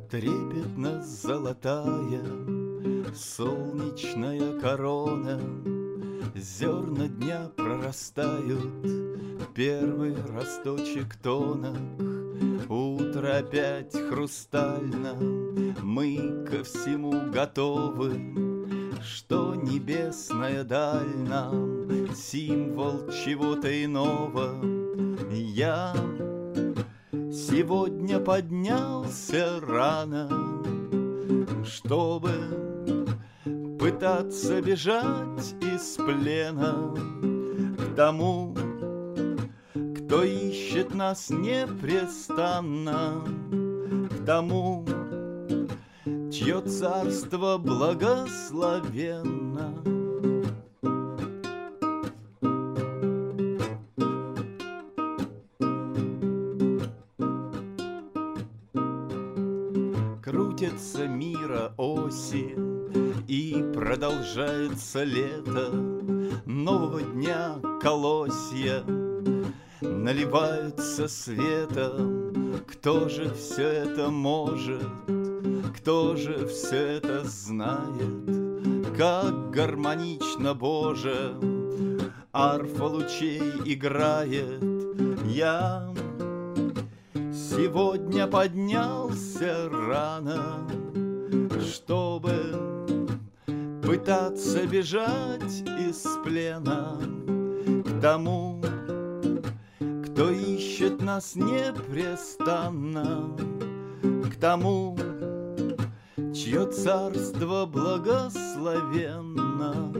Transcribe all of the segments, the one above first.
Трепетно золотая солнечная корона, зерна дня прорастают, первый росточек тонок. Утро опять хрустально, мы ко всему готовы, что небесная даль нам символ чего-то иного. Я сегодня поднялся рано, чтобы пытаться бежать из плена к тому, кто ищет нас непрестанно, к тому, чье царство благословенно. Крутятся мира оси, и продолжается лето. Нового дня колосья наливаются светом. Кто же все это может? Кто же все это знает? Как гармонично, Боже, арфа лучей играет. Я сегодня поднялся рано, чтобы пытаться бежать из плена к тому, кто ищет нас непрестанно, к тому, чье царство благословенно.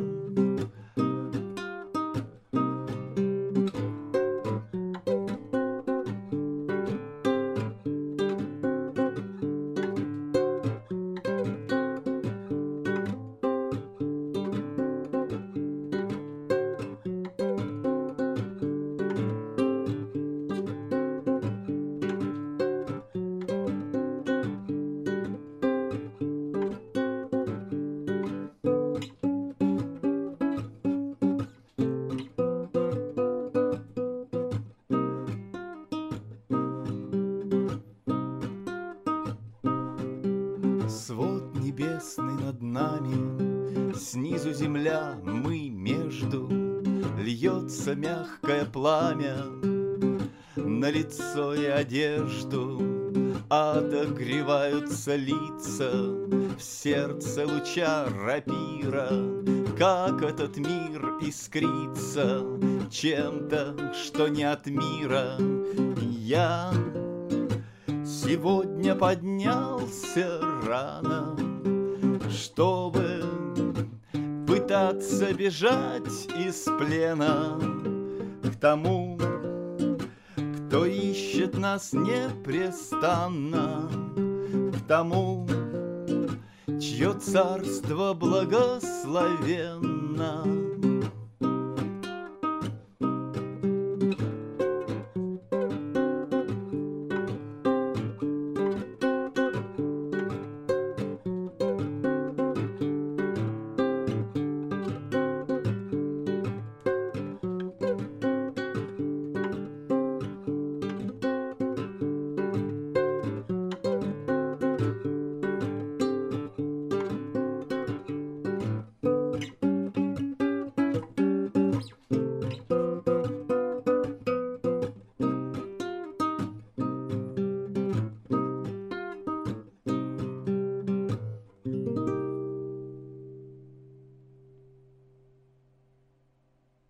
Свод небесный над нами, снизу земля, мы между. Льется мягкое пламя на лицо и одежду, отогреваются лица в сердце луча рапира. Как этот мир искрится чем-то, что не от мира. Я сегодня поднялся рано, чтобы пытаться бежать из плена к тому, кто ищет нас непрестанно, к тому, чье царство благословенно.